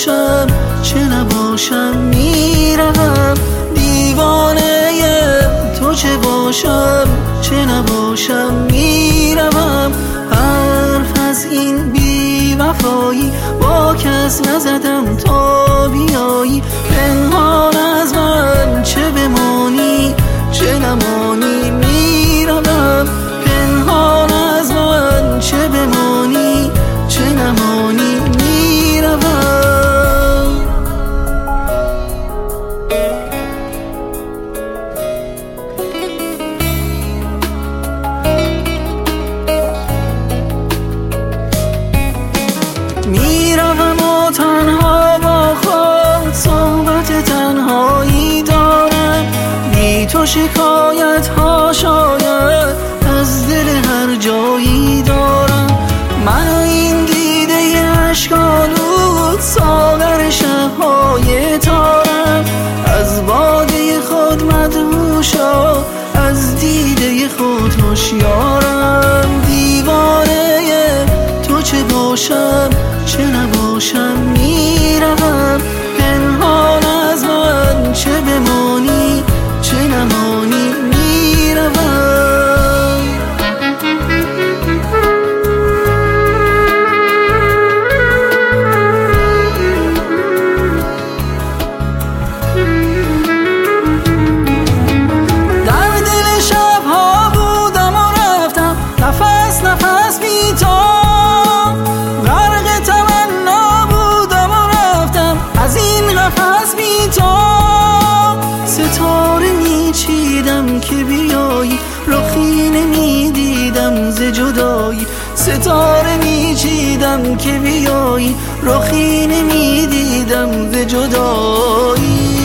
باشم چه نباشم میروم، دیوانه تو چه باشم چه نباشم میروم. حرف از این بی وفایی با کس نزدم تا بیایی، پنهان از من چه بمانی چه نمانی میروم، پنهان از من چه بمانی چه نمانی میروم. میروم و تنها با خود صحبت تنهایی دارم، بی تو شکایت ها شاید از دل هر جایی دارم. من و این دیده اشکالود ساغر شبهای تارم، از باده خود مدهوشا از دیده خود هوشیارم، دیوانه تو چه باشم چه نباشم میروم، پنهان از من چه بمانی چه نمانی میروم. در دل شبها بودم و رفتم نفس نفس بی تو، غرق تمنا بودم و رفتم از این قفس بی تو. ستاره میچیدم که بیایی، رخی نمیدیدم ز جدایی، ستاره میچیدم که بیایی، رخی نمیدیدم ز جدایی.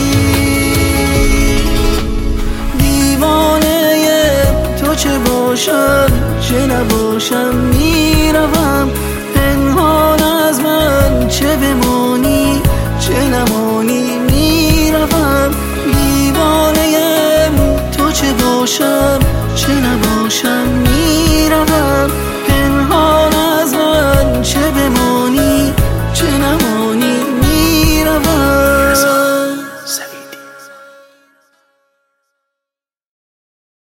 دیوانه تو چه باشم چه نباشم میروم، پنهان از من چه بمانی چه نمانی میروم، دیوانه تو چه باشم چه نباشم میروم،